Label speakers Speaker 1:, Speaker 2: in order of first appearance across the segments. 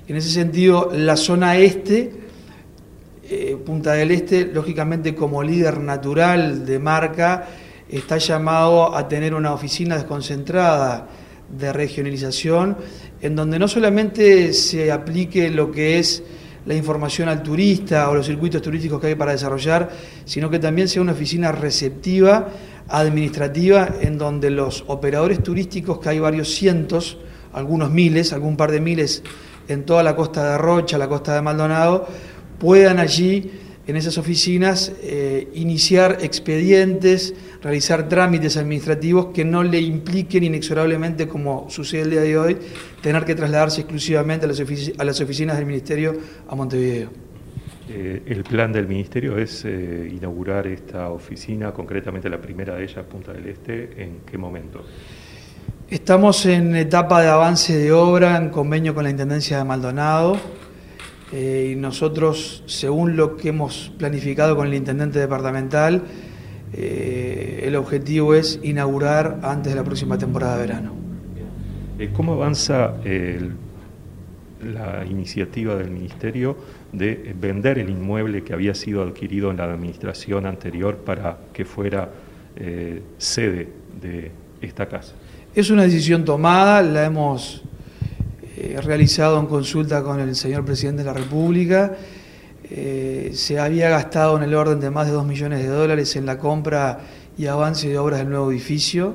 Speaker 1: En ese sentido, la zona este, Punta del Este, lógicamente como líder natural de marca, está llamado a tener una oficina desconcentrada de regionalización, en donde no solamente se aplique lo que es la información al turista o los circuitos turísticos que hay para desarrollar, sino que también sea una oficina receptiva, administrativa, en donde los operadores turísticos, que hay varios cientos, algunos miles, algún par de miles en toda la costa de Rocha, la costa de Maldonado, puedan allí, en esas oficinas, iniciar expedientes, realizar trámites administrativos que no le impliquen inexorablemente, como sucede el día de hoy, tener que trasladarse exclusivamente a las oficinas del Ministerio a Montevideo.
Speaker 2: El plan del Ministerio es inaugurar esta oficina, concretamente la primera de ellas, Punta del Este. ¿En qué momento?
Speaker 1: Estamos en etapa de avance de obra, en convenio con la Intendencia de Maldonado. Y nosotros, según lo que hemos planificado con el intendente departamental, el objetivo es inaugurar antes de la próxima temporada de verano.
Speaker 2: ¿Cómo avanza la iniciativa del Ministerio de vender el inmueble que había sido adquirido en la administración anterior para que fuera sede de esta casa?
Speaker 1: Es una decisión tomada, la hemos realizado en consulta con el señor Presidente de la República. Se había gastado en el orden de más de 2 millones de dólares en la compra y avance de obras del nuevo edificio.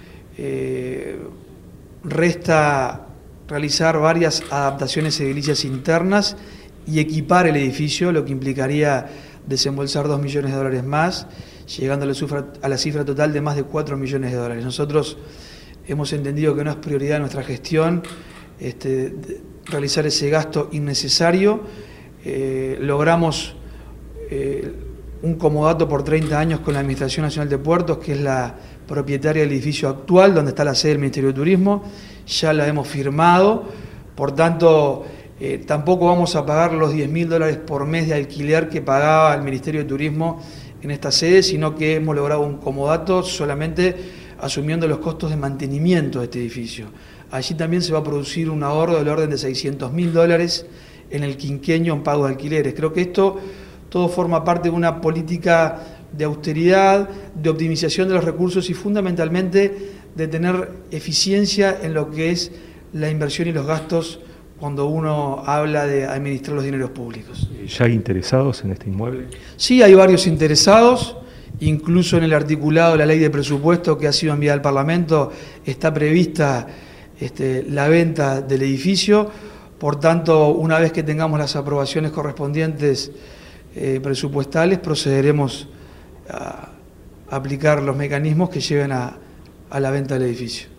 Speaker 1: Resta realizar varias adaptaciones edilicias internas y equipar el edificio, lo que implicaría desembolsar 2 millones de dólares más, llegando a la cifra total de más de 4 millones de dólares. Nosotros hemos entendido que no es prioridad de nuestra gestión realizar ese gasto innecesario. Logramos un comodato por 30 años con la Administración Nacional de Puertos, que es la propietaria del edificio actual, donde está la sede del Ministerio de Turismo. Ya la hemos firmado, por tanto, tampoco vamos a pagar los 10.000 dólares por mes de alquiler que pagaba el Ministerio de Turismo en esta sede, sino que hemos logrado un comodato solamente asumiendo los costos de mantenimiento de este edificio. Allí también se va a producir un ahorro del orden de 600.000 dólares en el quinquenio en pago de alquileres. Creo que esto todo forma parte de una política de austeridad, de optimización de los recursos y fundamentalmente de tener eficiencia en lo que es la inversión y los gastos cuando uno habla de administrar los dineros públicos.
Speaker 2: ¿Ya hay interesados en este inmueble?
Speaker 1: Sí, hay varios interesados. Incluso en el articulado de la ley de presupuesto que ha sido enviada al Parlamento está prevista la venta del edificio. Por tanto, una vez que tengamos las aprobaciones correspondientes presupuestales, procederemos a aplicar los mecanismos que lleven a la venta del edificio.